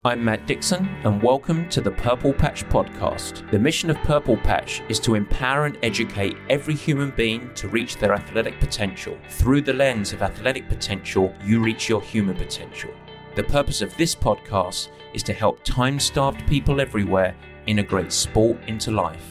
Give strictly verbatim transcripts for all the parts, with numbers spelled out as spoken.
I'm Matt Dixon, and welcome to the Purple Patch Podcast. The mission of Purple Patch is to empower and educate every human being to reach their athletic potential. Through the lens of athletic potential, you reach your human potential. The purpose of this podcast is to help time-starved people everywhere integrate sport into life.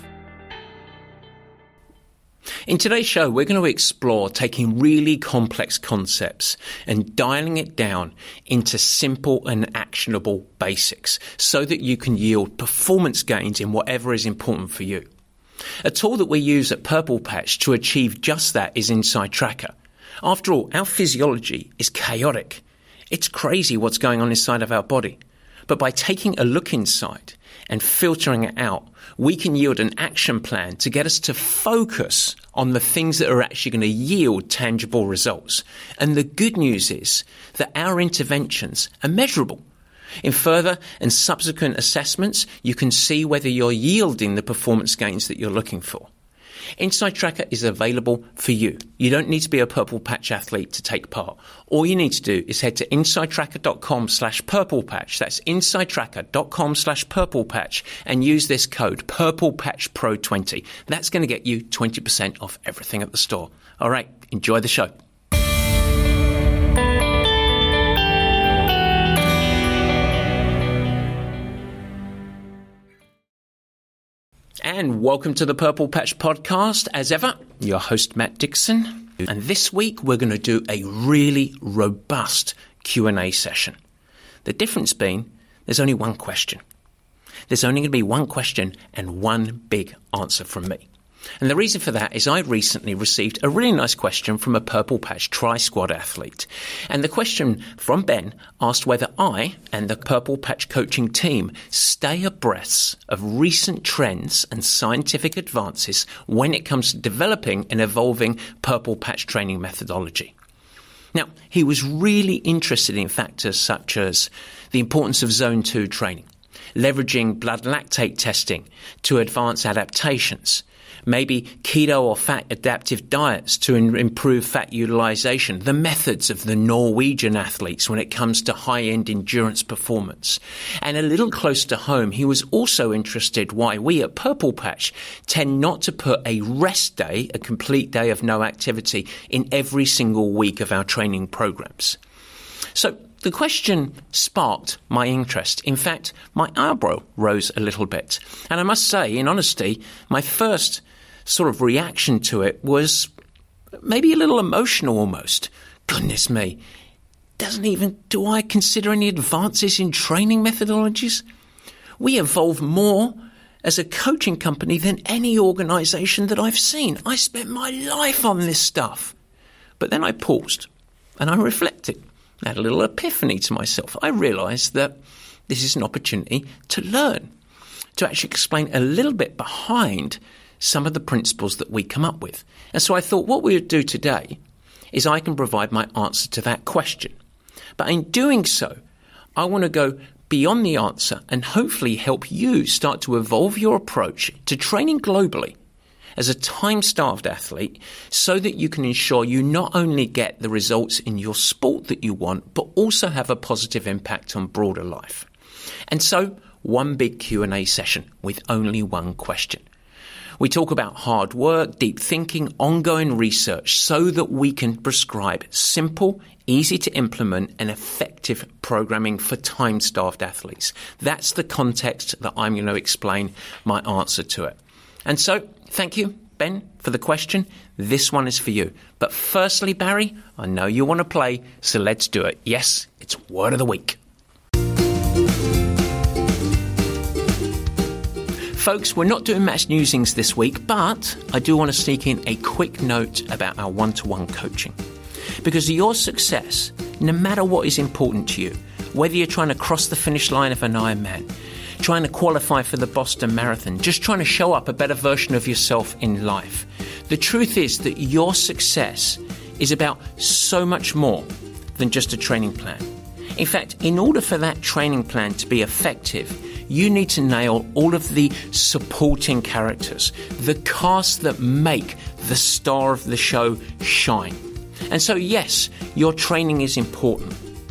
In today's show, we're going to explore taking really complex concepts and dialing it down into simple and actionable basics so that you can yield performance gains in whatever is important for you. A tool that we use at Purple Patch to achieve just that is Inside Tracker. After all, our physiology is chaotic. It's crazy what's going on inside of our body. But by taking a look inside and filtering it out, we can yield an action plan to get us to focus on the things that are actually going to yield tangible results. And the good news is that our interventions are measurable. In further and subsequent assessments, you can see whether you're yielding the performance gains that you're looking for. Inside Tracker is available for you. You don't need to be a Purple Patch athlete to take part. All you need to do is head to insidetracker.com slash purple patch. That's insidetracker.com slash purple patch and use this code Purple Patch Pro twenty. That's going to get you twenty percent off everything at the store. All right, enjoy the show. And welcome to the Purple Patch Podcast. As ever, your host, Matt Dixon. And this week, we're going to do a really robust Q and A session. The difference being, there's only one question. There's only going to be one question and one big answer from me. And the reason for that is I recently received a really nice question from a Purple Patch Tri-Squad athlete. And the question from Ben asked whether I and the Purple Patch coaching team stay abreast of recent trends and scientific advances when it comes to developing and evolving Purple Patch training methodology. Now, he was really interested in factors such as the importance of zone two training, leveraging blood lactate testing to advance adaptations, maybe keto or fat adaptive diets to in- improve fat utilization, the methods of the Norwegian athletes when it comes to high-end endurance performance. And a little close to home, he was also interested why we at Purple Patch tend not to put a rest day, a complete day of no activity, in every single week of our training programs. So the question sparked my interest. In fact, my eyebrow rose a little bit. And I must say, in honesty, my first sort of reaction to it was maybe a little emotional almost. Goodness me, doesn't even, do I consider any advances in training methodologies? We evolve more as a coaching company than any organization that I've seen. I spent my life on this stuff. But then I paused and I reflected. I had a little epiphany to myself. I realized that this is an opportunity to learn, to actually explain a little bit behind some of the principles that we come up with. And so I thought what we would do today is I can provide my answer to that question. But in doing so, I want to go beyond the answer and hopefully help you start to evolve your approach to training globally as a time-starved athlete so that you can ensure you not only get the results in your sport that you want, but also have a positive impact on broader life. And so, one big Q and A session with only one question. We talk about hard work, deep thinking, ongoing research so that we can prescribe simple, easy to implement and effective programming for time-starved athletes. That's the context that I'm going to explain my answer to it. And so, thank you, Ben, for the question. This one is for you. But firstly, Barry, I know you want to play, so let's do it. Yes, it's Word of the Week. Folks, we're not doing match newsings this week, but I do want to sneak in a quick note about our one-to-one coaching. Because your success, no matter what is important to you, whether you're trying to cross the finish line of an Ironman, trying to qualify for the Boston Marathon, just trying to show up a better version of yourself in life, the truth is that your success is about so much more than just a training plan. In fact, in order for that training plan to be effective, you need to nail all of the supporting characters, the cast that make the star of the show shine. And so, yes, your training is important.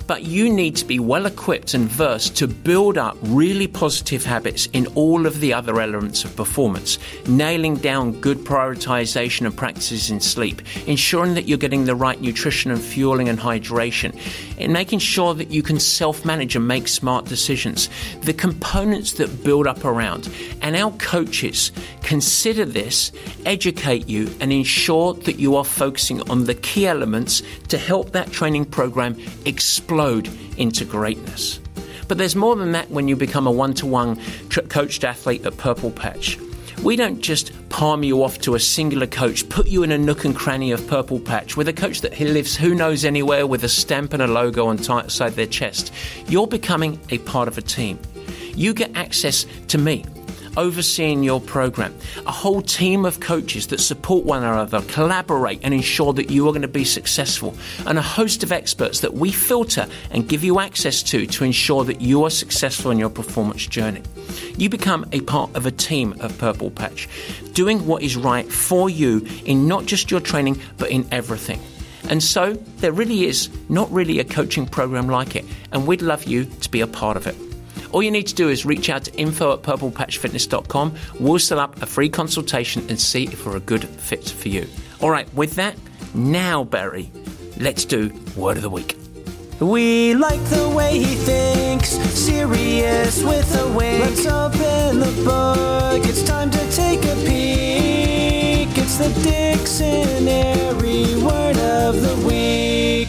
But you need to be well equipped and versed to build up really positive habits in all of the other elements of performance, nailing down good prioritization and practices in sleep, ensuring that you're getting the right nutrition and fueling and hydration, and making sure that you can self-manage and make smart decisions. The components that build up around. And our coaches consider this, educate you, and ensure that you are focusing on the key elements to help that training program explode into greatness. But there's more than that when you become a one-to-one tr- coached athlete at Purple Patch. We don't just palm you off to a singular coach, put you in a nook and cranny of Purple Patch with a coach that lives who knows anywhere with a stamp and a logo on t- inside their chest. You're becoming a part of a team. You get access to me, overseeing your program, a whole team of coaches that support one another, collaborate and ensure that you are going to be successful, and a host of experts that we filter and give you access to to ensure that you are successful in your performance journey. You become a part of a team of Purple Patch, doing what is right for you in not just your training, but in everything. And so there really is not really a coaching program like it, and we'd love you to be a part of it. All you need to do is reach out to info at purple patch fitness dot com. We'll set up a free consultation and see if we're a good fit for you. All right, with that, now, Barry, let's do Word of the Week. We like the way he thinks, serious with a wink. Let's open the book, it's time to take a peek. It's the Dictionary Word of the Week.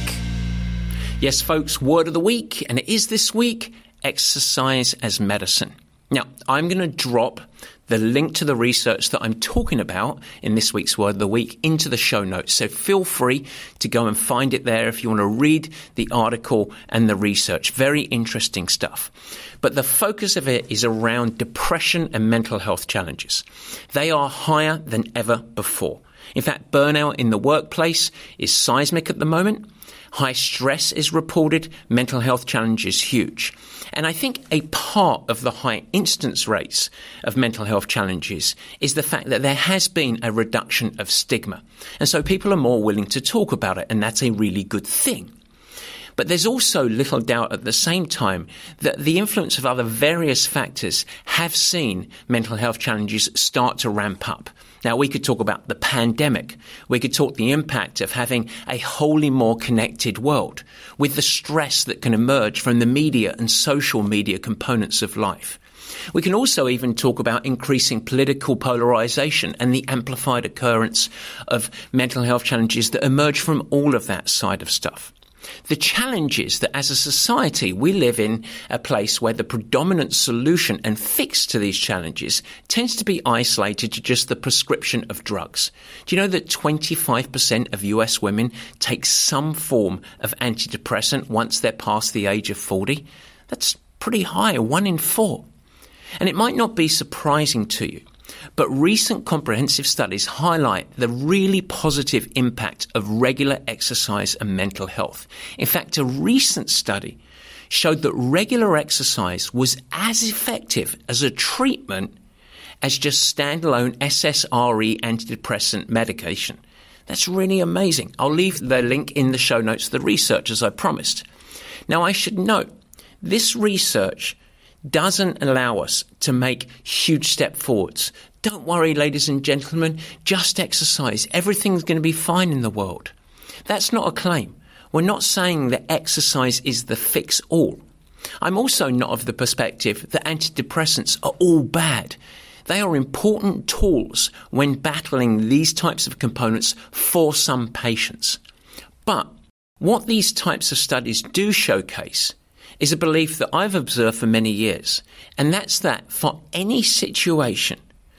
Yes, folks, Word of the Week, and it is this week, exercise as medicine. Now, I'm going to drop the link to the research that I'm talking about in this week's Word of the Week into the show notes. So feel free to go and find it there if you want to read the article and the research. Very interesting stuff. But the focus of it is around depression and mental health challenges. They are higher than ever before. In fact, burnout in the workplace is seismic at the moment. High stress is reported. Mental health challenge is huge. And I think a part of the high incidence rates of mental health challenges is the fact that there has been a reduction of stigma. And so people are more willing to talk about it, and that's a really good thing. But there's also little doubt at the same time that the influence of other various factors have seen mental health challenges start to ramp up. Now, we could talk about the pandemic. We could talk the impact of having a wholly more connected world with the stress that can emerge from the media and social media components of life. We can also even talk about increasing political polarization and the amplified occurrence of mental health challenges that emerge from all of that side of stuff. The challenge is that as a society, we live in a place where the predominant solution and fix to these challenges tends to be isolated to just the prescription of drugs. Do you know that twenty-five percent of U S women take some form of antidepressant once they're past the age of forty? That's pretty high, one in four. And it might not be surprising to you, but recent comprehensive studies highlight the really positive impact of regular exercise and mental health. In fact, a recent study showed that regular exercise was as effective as a treatment as just standalone S S R I antidepressant medication. That's really amazing. I'll leave the link in the show notes to the research, as I promised. Now, I should note, this research doesn't allow us to make huge step forwards. Don't worry, ladies and gentlemen, just exercise. Everything's going to be fine in the world. That's not a claim. We're not saying that exercise is the fix-all. I'm also not of the perspective that antidepressants are all bad. They are important tools when battling these types of components for some patients. But what these types of studies do showcase is a belief that I've observed for many years, and that's that for any situation,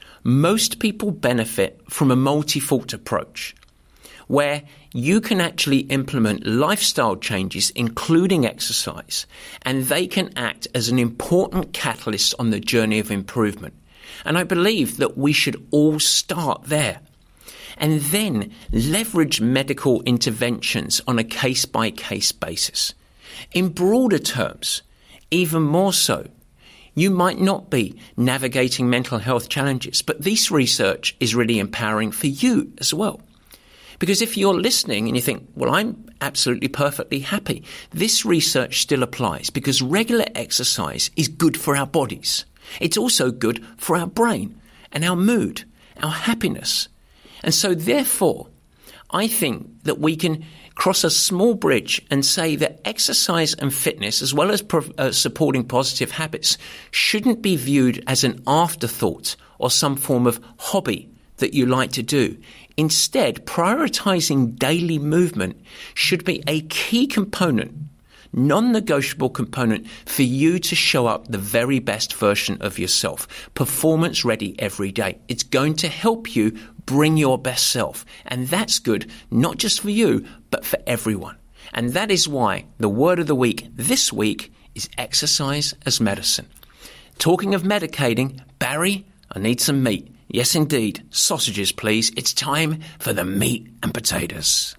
most people benefit from a multi-fault approach, where you can actually implement lifestyle changes, including exercise, and they can act as an important catalyst on the journey of improvement. And I believe that we should all start there, and then leverage medical interventions on a case-by-case basis. In broader terms, even more so, you might not be navigating mental health challenges, but this research is really empowering for you as well. Because if you're listening and you think, well, I'm absolutely perfectly happy, this research still applies because regular exercise is good for our bodies. It's also good for our brain and our mood, our happiness. And so therefore, I think that we can cross a small bridge and say that exercise and fitness, as well as pro- uh, supporting positive habits, shouldn't be viewed as an afterthought or some form of hobby that you like to do. Instead, prioritizing daily movement should be a key component, non-negotiable component for you to show up the very best version of yourself, performance ready every day. It's going to help you bring your best self. And that's good, not just for you, but for everyone. And that is why the word of the week this week is exercise as medicine. Talking of medicating, Barry, I need some meat. Yes, indeed. Sausages, please. It's time for the meat and potatoes.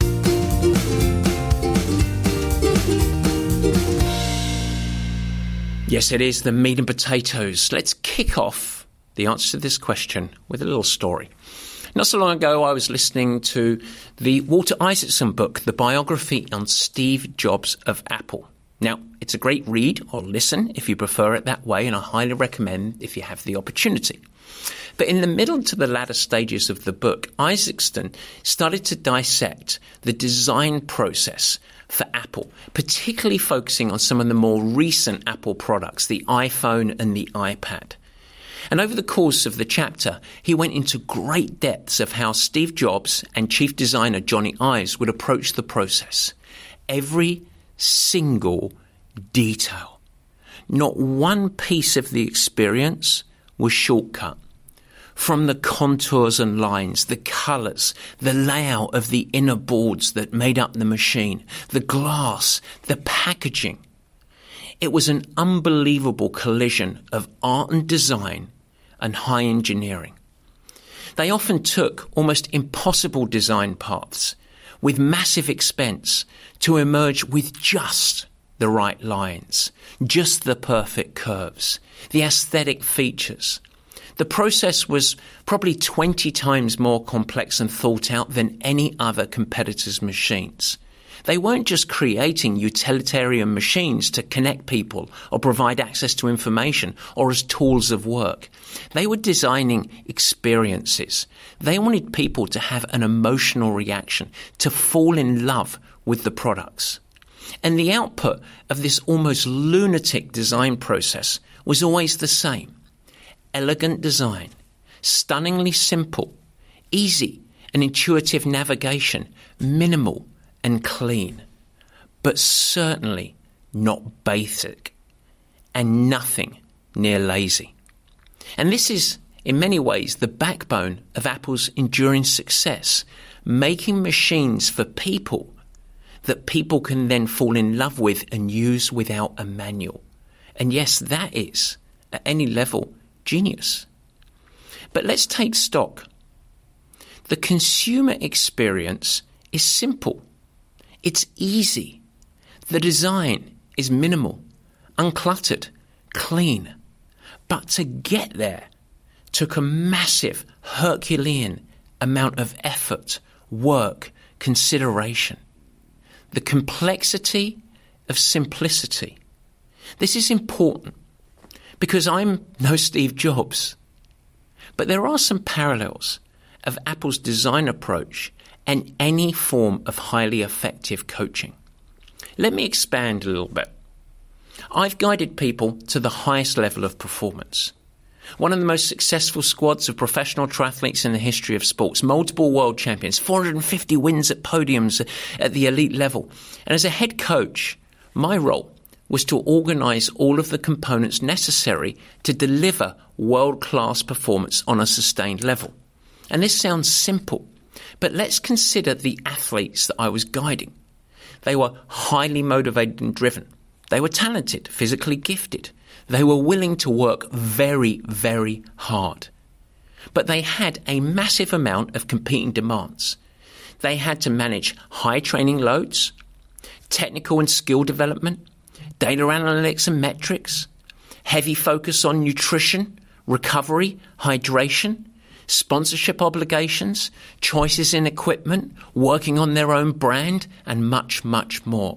Yes, it is the meat and potatoes. Let's kick off the answer to this question with a little story. Not so long ago, I was listening to the Walter Isaacson book, The Biography on Steve Jobs of Apple. Now, it's a great read or listen if you prefer it that way, and I highly recommend if you have the opportunity. But in the middle to the latter stages of the book, Isaacson started to dissect the design process for Apple, particularly focusing on some of the more recent Apple products, the iPhone and the iPad. And over the course of the chapter, he went into great depths of how Steve Jobs and chief designer Johnny Ive would approach the process. Every single detail. Not one piece of the experience was shortcut. From the contours and lines, the colours, the layout of the inner boards that made up the machine, the glass, the packaging. It was an unbelievable collision of art and design and high engineering. They often took almost impossible design paths with massive expense to emerge with just the right lines, just the perfect curves, the aesthetic features. The process was probably twenty times more complex and thought out than any other competitor's machines. They weren't just creating utilitarian machines to connect people or provide access to information or as tools of work. They were designing experiences. They wanted people to have an emotional reaction, to fall in love with the products. And the output of this almost lunatic design process was always the same. Elegant design, stunningly simple, easy and intuitive navigation, minimal and clean, but certainly not basic and nothing near lazy. And this is, in many ways, the backbone of Apple's enduring success, making machines for people that people can then fall in love with and use without a manual. And yes, that is, at any level, genius. But let's take stock. The consumer experience is simple. It's easy. The design is minimal, uncluttered, clean. But to get there took a massive Herculean amount of effort, work, consideration. The complexity of simplicity. This is important because I'm no Steve Jobs. But there are some parallels of Apple's design approach and any form of highly effective coaching. Let me expand a little bit. I've guided people to the highest level of performance. One of the most successful squads of professional triathletes in the history of sports, multiple world champions, four hundred fifty wins at podiums at the elite level. And as a head coach, my role was to organise all of the components necessary to deliver world-class performance on a sustained level. And this sounds simple, but let's consider the athletes that I was guiding. They were highly motivated and driven. They were talented, physically gifted. They were willing to work very, very hard. But they had a massive amount of competing demands. They had to manage high training loads, technical and skill development, data analytics and metrics, heavy focus on nutrition, recovery, hydration, sponsorship obligations, choices in equipment, working on their own brand, and much, much more.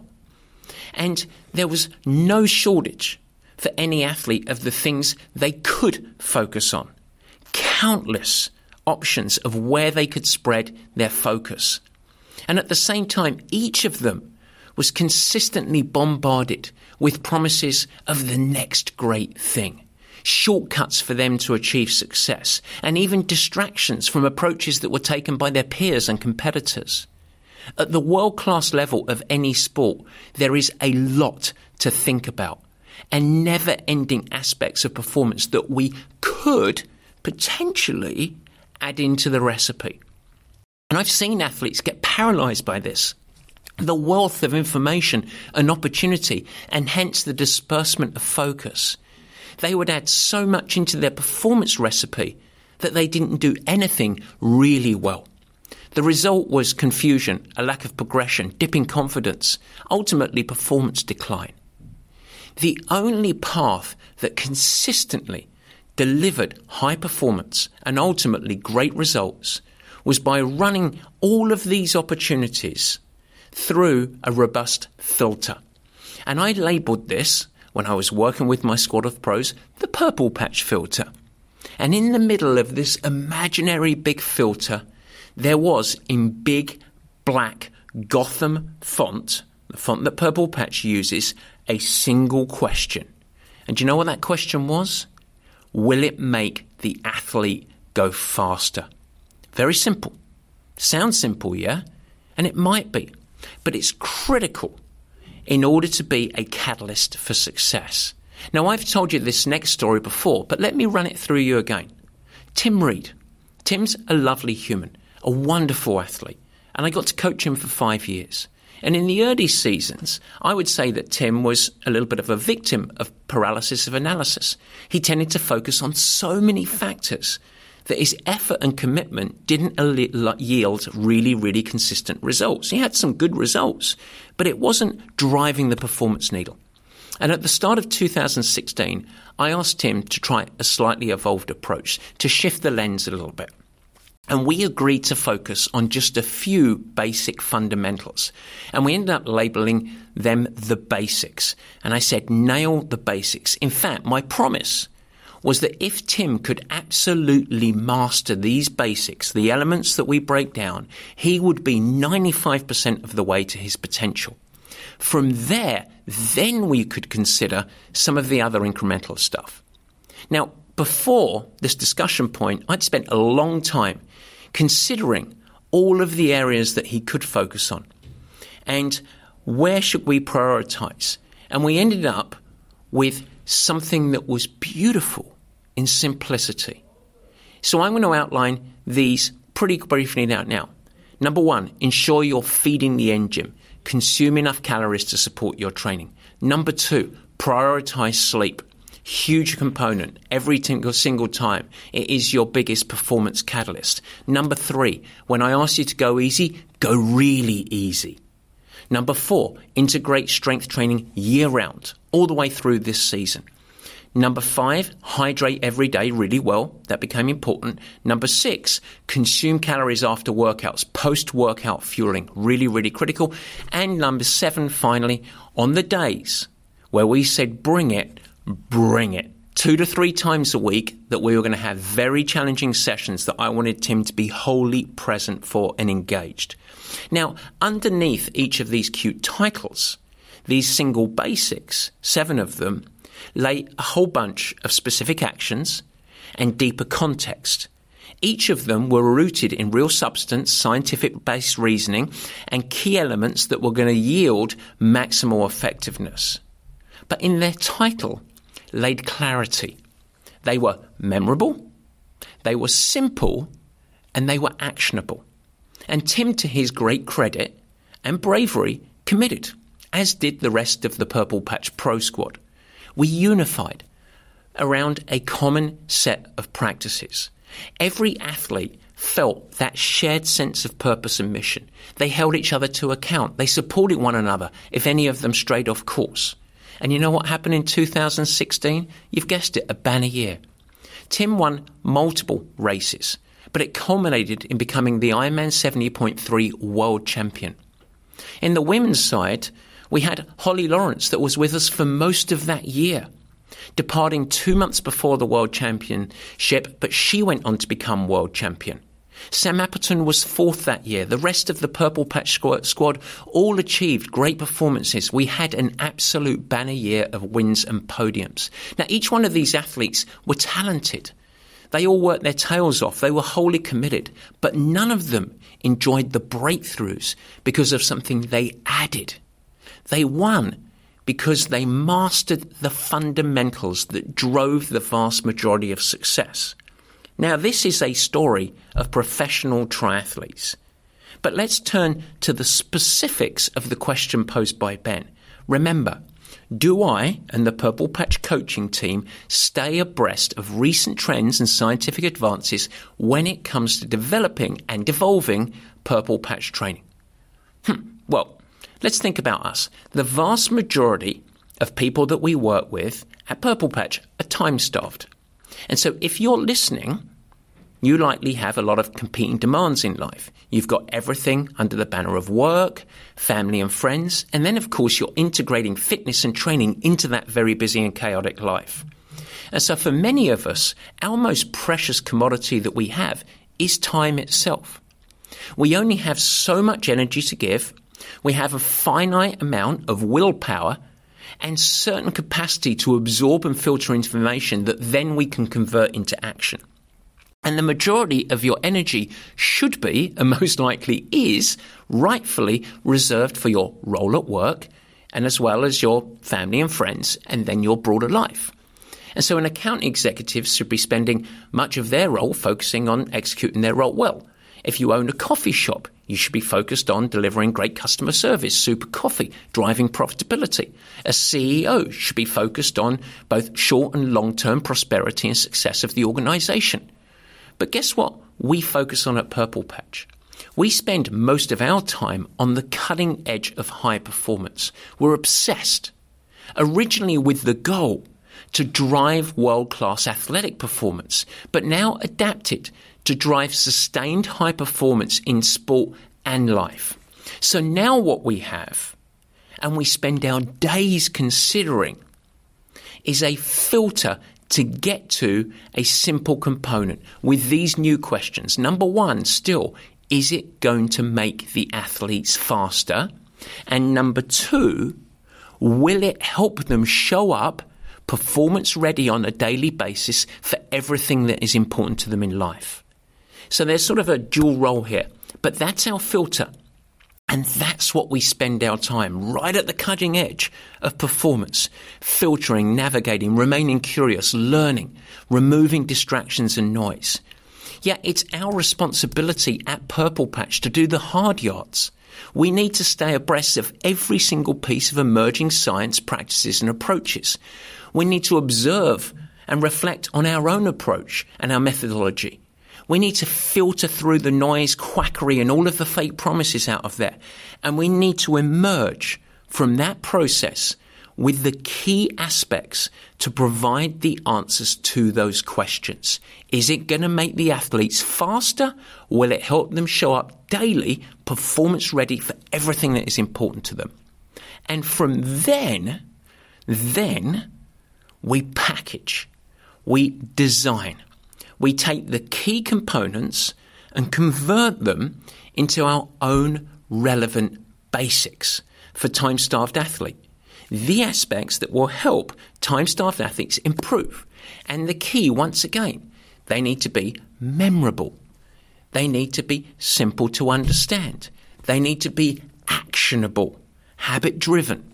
And there was no shortage for any athlete of the things they could focus on. Countless options of where they could spread their focus. And at the same time, each of them was consistently bombarded with promises of the next great thing, shortcuts for them to achieve success, and even distractions from approaches that were taken by their peers and competitors. At the world-class level of any sport, there is a lot to think about, and never-ending aspects of performance that we could potentially add into the recipe. And I've seen athletes get paralyzed by this. The wealth of information and opportunity, and hence the disbursement of focus. They would add so much into their performance recipe that they didn't do anything really well. The result was confusion, a lack of progression, dipping confidence, ultimately performance decline. The only path that consistently delivered high performance and ultimately great results was by running all of these opportunities through a robust filter. And I labelled this, when I was working with my squad of pros, the purple patch filter. And in the middle of this imaginary big filter, there was, in big black Gotham font, the font that Purple Patch uses, a single question. And do you know what that question was? Will it make the athlete go faster? Very simple. Sounds simple, yeah? And it might be. But it's critical in order to be a catalyst for success. Now, I've told you this next story before, but let me run it through you again. Tim Reed. Tim's a lovely human, a wonderful athlete, and I got to coach him for five years. And in the early seasons, I would say that Tim was a little bit of a victim of paralysis of analysis. He tended to focus on so many factors that his effort and commitment didn't yield really, really consistent results. He had some good results, but it wasn't driving the performance needle. And at the start of two thousand sixteen, I asked him to try a slightly evolved approach, to shift the lens a little bit. And we agreed to focus on just a few basic fundamentals. And we ended up labeling them the basics. And I said, nail the basics. In fact, my promise was that if Tim could absolutely master these basics, the elements that we break down, he would be ninety-five percent of the way to his potential. From there, then we could consider some of the other incremental stuff. Now, before this discussion point, I'd spent a long time considering all of the areas that he could focus on and where should we prioritize. And we ended up with something that was beautiful in simplicity. So I'm going to outline these pretty briefly now. Now, number one, ensure you're feeding the engine. Consume enough calories to support your training. Number two, prioritize sleep. Huge component every single time. It is your biggest performance catalyst. Number three, when I ask you to go easy, go really easy. Number four, integrate strength training year round, all the way through this season. Number five, hydrate every day really well. That became important. Number six, consume calories after workouts, post-workout fueling, really, really critical. And number seven, finally, on the days where we said bring it, bring it. Two to three times a week that we were going to have very challenging sessions that I wanted Tim to be wholly present for and engaged. Now, underneath each of these cute titles, these single basics, seven of them, lay a whole bunch of specific actions and deeper context. Each of them were rooted in real substance, scientific-based reasoning, and key elements that were going to yield maximal effectiveness. But in their title laid clarity. They were memorable, they were simple, and they were actionable. And Tim, to his great credit and bravery, committed, as did the rest of the Purple Patch Pro Squad. We unified around a common set of practices. Every athlete felt that shared sense of purpose and mission. They held each other to account. They supported one another if any of them strayed off course. And you know what happened in two thousand sixteen? You've guessed it, a banner year. Tim won multiple races, but it culminated in becoming the Ironman seventy point three world champion. In the women's side, we had Holly Lawrence that was with us for most of that year, departing two months before the world championship, but she went on to become world champion. Sam Appleton was fourth that year. The rest of the Purple Patch squad all achieved great performances. We had an absolute banner year of wins and podiums. Now, each one of these athletes were talented. They all worked their tails off. They were wholly committed. But none of them enjoyed the breakthroughs because of something they added. They won because they mastered the fundamentals that drove the vast majority of success. Now, this is a story of professional triathletes. But let's turn to the specifics of the question posed by Ben. Remember, do I and the Purple Patch coaching team stay abreast of recent trends and scientific advances when it comes to developing and evolving Purple Patch training? Hmm, well, let's think about us. The vast majority of people that we work with at Purple Patch are time-starved. And so if you're listening, you likely have a lot of competing demands in life. You've got everything under the banner of work, family and friends, and then, of course, you're integrating fitness and training into that very busy and chaotic life. And so for many of us, our most precious commodity that we have is time itself. We only have so much energy to give. We have a finite amount of willpower and certain capacity to absorb and filter information that then we can convert into action. And the majority of your energy should be, and most likely is, rightfully reserved for your role at work, and as well as your family and friends, and then your broader life. And so an account executive should be spending much of their role focusing on executing their role well. If you own a coffee shop, you should be focused on delivering great customer service, super coffee, driving profitability. A C E O should be focused on both short and long-term prosperity and success of the organization. But guess what we focus on at Purple Patch? We spend most of our time on the cutting edge of high performance. We're obsessed, originally with the goal to drive world-class athletic performance, but now adapted to drive sustained high performance in sport and life. So now what we have, and we spend our days considering, is a filter to get to a simple component with these new questions. Number one, still, is it going to make the athletes faster? And number two, will it help them show up performance ready on a daily basis for everything that is important to them in life? So there's sort of a dual role here, but that's our filter. And that's what we spend our time, right at the cutting edge of performance, filtering, navigating, remaining curious, learning, removing distractions and noise. Yet it's our responsibility at Purple Patch to do the hard yards. We need to stay abreast of every single piece of emerging science practices and approaches. We need to observe and reflect on our own approach and our methodology. We need to filter through the noise, quackery, and all of the fake promises out of there. And we need to emerge from that process with the key aspects to provide the answers to those questions. Is it going to make the athletes faster? Will it help them show up daily, performance ready for everything that is important to them? And from then, then we package, we design. We take the key components and convert them into our own relevant basics for time-starved athlete. The aspects that will help time-starved athletes improve. And the key, once again, they need to be memorable. They need to be simple to understand. They need to be actionable, habit-driven.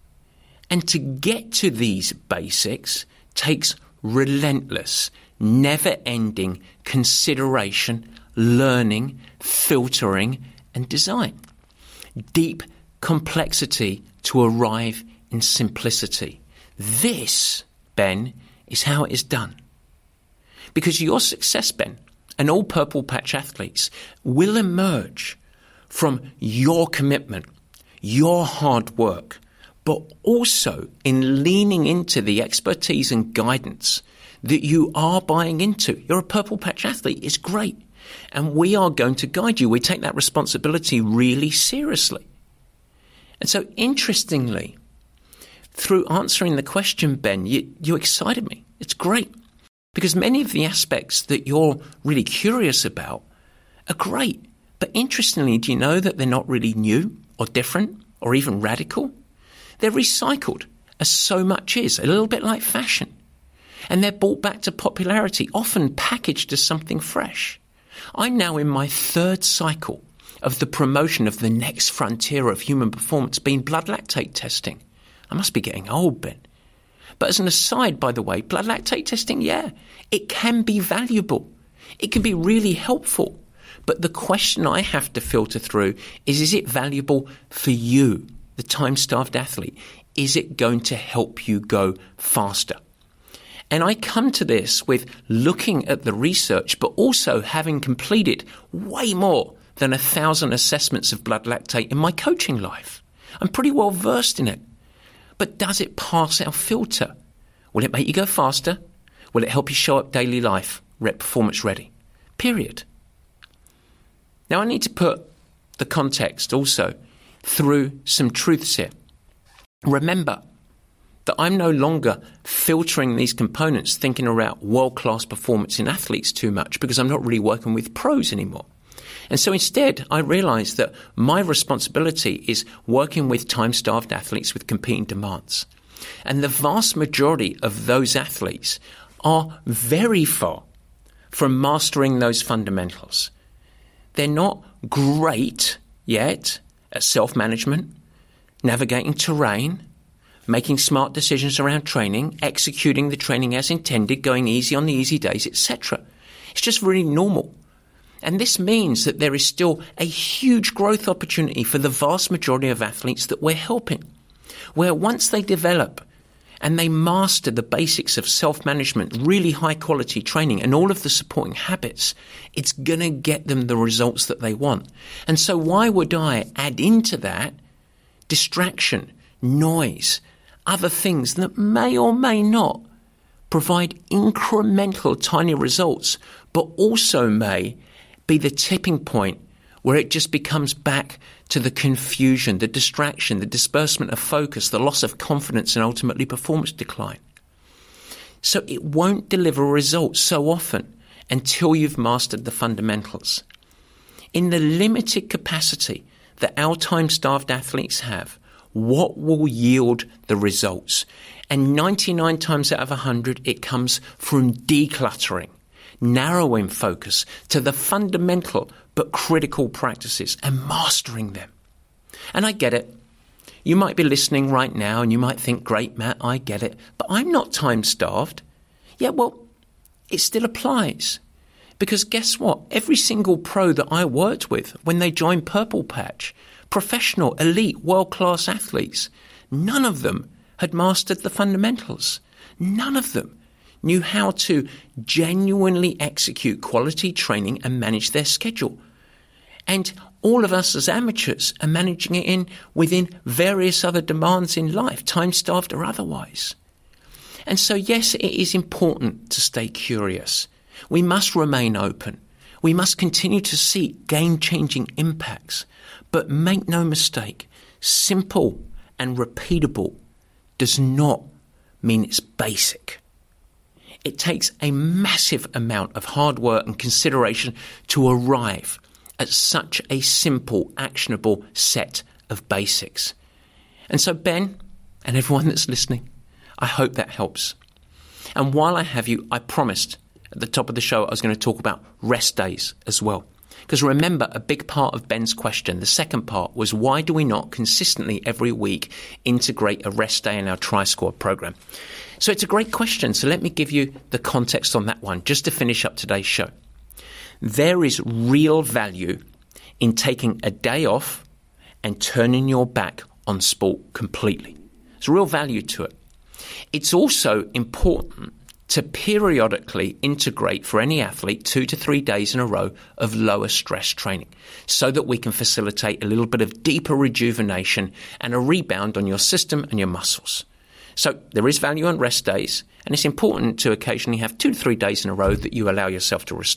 And to get to these basics takes relentless, never-ending consideration, learning, filtering, and design. Deep complexity to arrive in simplicity. This, Ben, is how it is done. Because your success, Ben, and all Purple Patch athletes will emerge from your commitment, your hard work, but also in leaning into the expertise and guidance that you are buying into. You're a Purple Patch athlete. It's great. And we are going to guide you. We take that responsibility really seriously. And so, interestingly, through answering the question, Ben, you, you excited me. It's great. Because many of the aspects that you're really curious about are great. But interestingly, do you know that they're not really new or different or even radical? They're recycled, as so much is, a little bit like fashion. And they're brought back to popularity, often packaged as something fresh. I'm now in my third cycle of the promotion of the next frontier of human performance being blood lactate testing. I must be getting old, Ben. But as an aside, by the way, blood lactate testing, yeah, it can be valuable. It can be really helpful. But the question I have to filter through is, is it valuable for you, the time-starved athlete? Is it going to help you go faster? And I come to this with looking at the research, but also having completed way more than a thousand assessments of blood lactate in my coaching life. I'm pretty well versed in it. But does it pass our filter? Will it make you go faster? Will it help you show up daily life, rep performance ready? Period. Now I need to put the context also through some truths here. Remember that I'm no longer filtering these components thinking about world-class performance in athletes too much because I'm not really working with pros anymore. And so instead, I realize that my responsibility is working with time-starved athletes with competing demands. And the vast majority of those athletes are very far from mastering those fundamentals. They're not great yet at self-management, navigating terrain, making smart decisions around training, executing the training as intended, going easy on the easy days, et cetera. It's just really normal. And this means that there is still a huge growth opportunity for the vast majority of athletes that we're helping, where once they develop and they master the basics of self-management, really high-quality training and all of the supporting habits, it's going to get them the results that they want. And so why would I add into that distraction, noise, other things that may or may not provide incremental tiny results, but also may be the tipping point where it just becomes back to the confusion, the distraction, the disbursement of focus, the loss of confidence, and ultimately performance decline. So it won't deliver results so often until you've mastered the fundamentals. In the limited capacity that our time-starved athletes have, what will yield the results? And ninety-nine times out of one hundred, it comes from decluttering, narrowing focus to the fundamental but critical practices and mastering them. And I get it. You might be listening right now and you might think, great, Matt, I get it. But I'm not time-starved. Yeah, well, it still applies. Because guess what? Every single pro that I worked with when they joined Purple Patch, professional, elite, world-class athletes, none of them had mastered the fundamentals. None of them knew how to genuinely execute quality training and manage their schedule. And all of us as amateurs are managing it in within various other demands in life, time-starved or otherwise. And so, yes, it is important to stay curious. We must remain open. We must continue to seek game-changing impacts. But make no mistake, simple and repeatable does not mean it's basic. It takes a massive amount of hard work and consideration to arrive at such a simple, actionable set of basics. And so, Ben, and everyone that's listening, I hope that helps. And while I have you, I promised at the top of the show I was going to talk about rest days as well. Because remember, a big part of Ben's question, the second part, was why do we not consistently every week integrate a rest day in our Tri-Squad program? So it's a great question. So let me give you the context on that one, just to finish up today's show. There is real value in taking a day off and turning your back on sport completely. There's real value to it. It's also important to periodically integrate for any athlete two to three days in a row of lower stress training so that we can facilitate a little bit of deeper rejuvenation and a rebound on your system and your muscles. So there is value on rest days, and it's important to occasionally have two to three days in a row that you allow yourself to restore.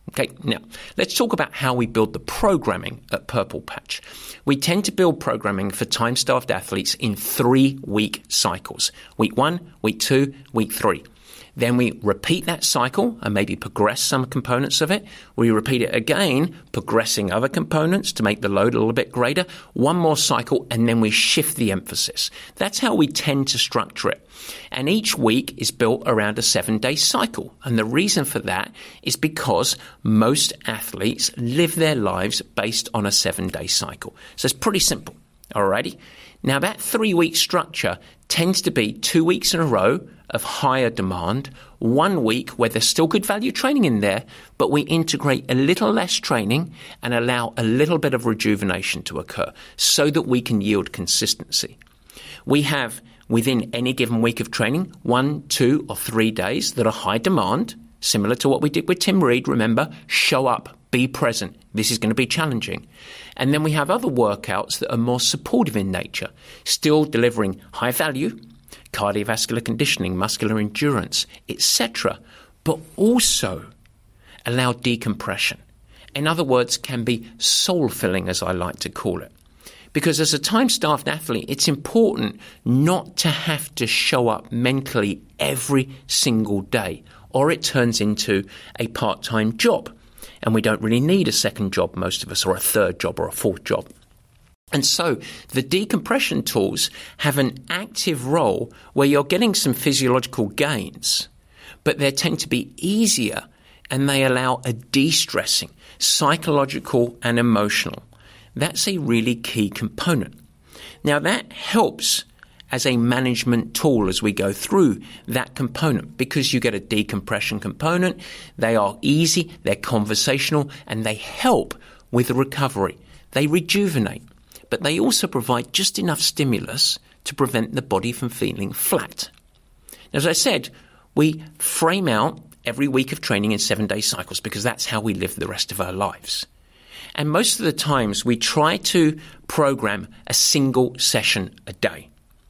Okay, now let's talk about how we build the programming at Purple Patch. We tend to build programming for time-starved athletes in three-week cycles. Week one, week two, week three. Then we repeat that cycle and maybe progress some components of it. We repeat it again, progressing other components to make the load a little bit greater. One more cycle, and then we shift the emphasis. That's how we tend to structure it. And each week is built around a seven-day cycle. And the reason for that is because most athletes live their lives based on a seven-day cycle. So it's pretty simple. Alrighty? Now, that three-week structure tends to be two weeks in a row of higher demand, one week where there's still good value training in there, but we integrate a little less training and allow a little bit of rejuvenation to occur so that we can yield consistency. We have, within any given week of training, one, two, or three days that are high demand, similar to what we did with Tim Reed. Remember, show up, be present. This is going to be challenging. And then we have other workouts that are more supportive in nature, still delivering high value, cardiovascular conditioning, muscular endurance, et cetera, but also allow decompression. In other words, can be soul-filling, as I like to call it. Because as a time-starved athlete, it's important not to have to show up mentally every single day, or it turns into a part-time job. And we don't really need a second job, most of us, or a third job or a fourth job. And so the decompression tools have an active role where you're getting some physiological gains, but they tend to be easier and they allow a de-stressing, psychological and emotional. That's a really key component. Now that helps as a management tool as we go through that component because you get a decompression component. They are easy, they're conversational, and they help with the recovery. They rejuvenate. But they also provide just enough stimulus to prevent the body from feeling flat. Now, as I said, we frame out every week of training in seven-day cycles because that's how we live the rest of our lives. And most of the times we try to program a single session a day.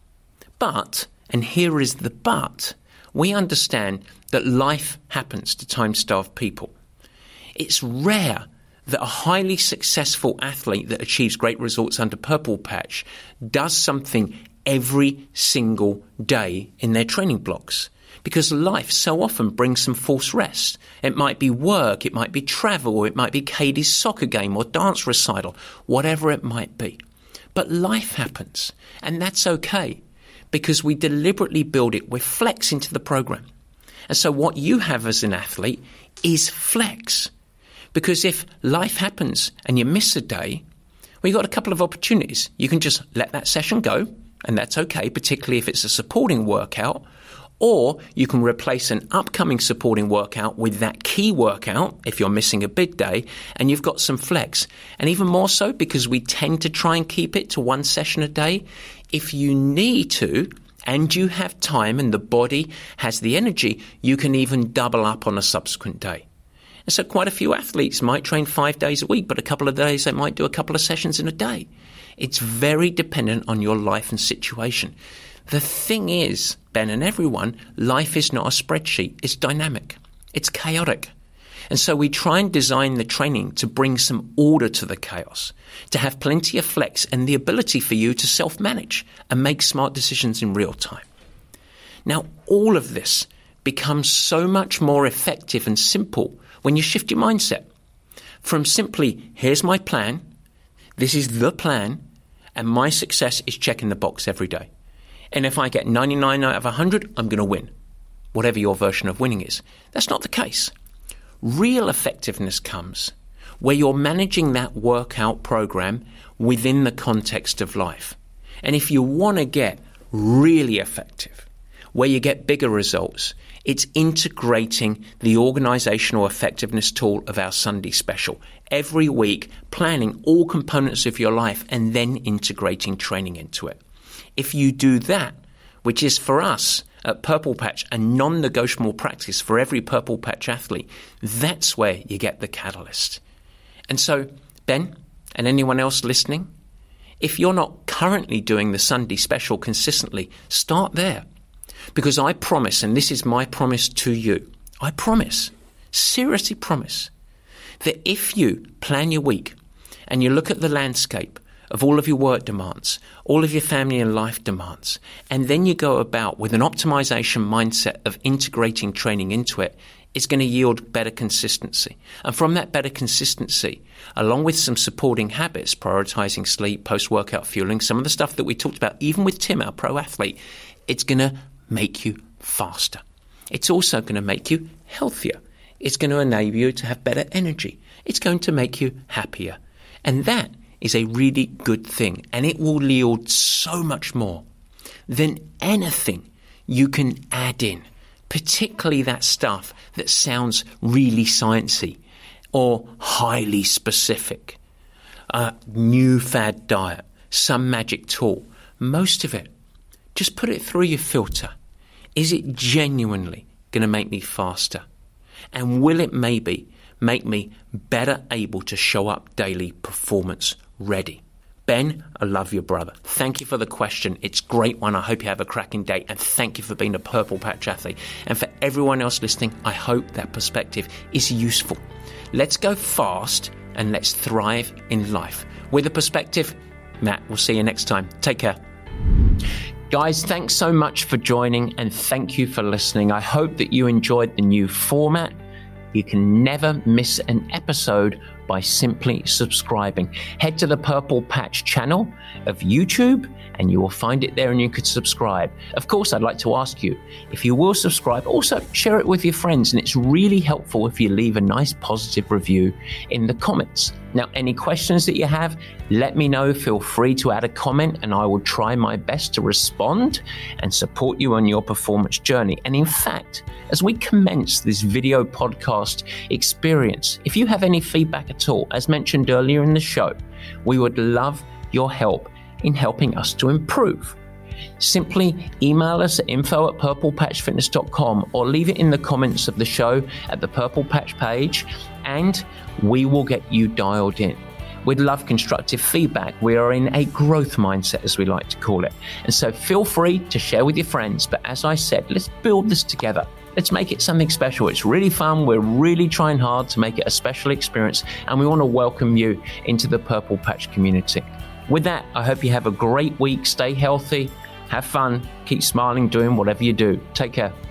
But, and here is the but, we understand that life happens to time-starved people. It's rare that a highly successful athlete that achieves great results under Purple Patch does something every single day in their training blocks. Because life so often brings some false rest. It might be work, it might be travel, or it might be Katie's soccer game or dance recital, whatever it might be. But life happens, and that's okay, because we deliberately build it with flex into the program. And so what you have as an athlete is flex. Because if life happens and you miss a day, well, you've got a couple of opportunities. You can just let that session go, and that's okay, particularly if it's a supporting workout, or you can replace an upcoming supporting workout with that key workout if you're missing a big day, and you've got some flex. And even more so, because we tend to try and keep it to one session a day, if you need to, and you have time and the body has the energy, you can even double up on a subsequent day. And so quite a few athletes might train five days a week, but a couple of days they might do a couple of sessions in a day. It's very dependent on your life and situation. The thing is, Ben and everyone, life is not a spreadsheet. It's dynamic. It's chaotic. And so we try and design the training to bring some order to the chaos, to have plenty of flex and the ability for you to self-manage and make smart decisions in real time. Now, all of this becomes so much more effective and simple when you shift your mindset from simply, here's my plan, this is the plan, and my success is checking the box every day. And if I get ninety-nine out of one hundred, I'm going to win, whatever your version of winning is. That's not the case. Real effectiveness comes where you're managing that workout program within the context of life. And if you want to get really effective, where you get bigger results, it's integrating the organizational effectiveness tool of our Sunday special. Every week, planning all components of your life and then integrating training into it. If you do that, which is for us at Purple Patch a non-negotiable practice for every Purple Patch athlete, that's where you get the catalyst. And so, Ben, and anyone else listening, if you're not currently doing the Sunday special consistently, start there. Because I promise, and this is my promise to you, I promise, seriously promise, that if you plan your week and you look at the landscape of all of your work demands, all of your family and life demands, and then you go about with an optimization mindset of integrating training into it, it's going to yield better consistency. And from that better consistency, along with some supporting habits, prioritizing sleep, post-workout fueling, some of the stuff that we talked about, even with Tim, our pro athlete, it's going to make you faster. It's also going to make you healthier. It's going to enable you to have better energy. It's going to make you happier. And that is a really good thing. And it will yield so much more than anything you can add in, particularly that stuff that sounds really sciencey or highly specific. A new fad diet, some magic tool. Most of it, just put it through your filter. Is it genuinely going to make me faster? And will it maybe make me better able to show up daily performance ready? Ben, I love your brother. Thank you for the question. It's a great one. I hope you have a cracking day. And thank you for being a Purple Patch athlete. And for everyone else listening, I hope that perspective is useful. Let's go fast and let's thrive in life. With a perspective, Matt, we'll see you next time. Take care. Guys, thanks so much for joining and thank you for listening. I hope that you enjoyed the new format. You can never miss an episode by simply subscribing. Head to the Purple Patch channel of YouTube and you will find it there and you could subscribe. Of course, I'd like to ask you, if you will subscribe, also share it with your friends. And it's really helpful if you leave a nice positive review in the comments. Now, any questions that you have, let me know. Feel free to add a comment and I will try my best to respond and support you on your performance journey. And in fact, as we commence this video podcast experience, if you have any feedback at all, as mentioned earlier in the show, we would love your help in helping us to improve. Simply email us at info at purple patch fitness dot com or leave it in the comments of the show at the Purple Patch page and we will get you dialed in. We'd love constructive feedback. We are in a growth mindset, as we like to call it. And so feel free to share with your friends. But as I said, let's build this together. Let's make it something special. It's really fun. We're really trying hard to make it a special experience. And we want to welcome you into the Purple Patch community. With that, I hope you have a great week. Stay healthy. Have fun. Keep smiling, doing whatever you do. Take care.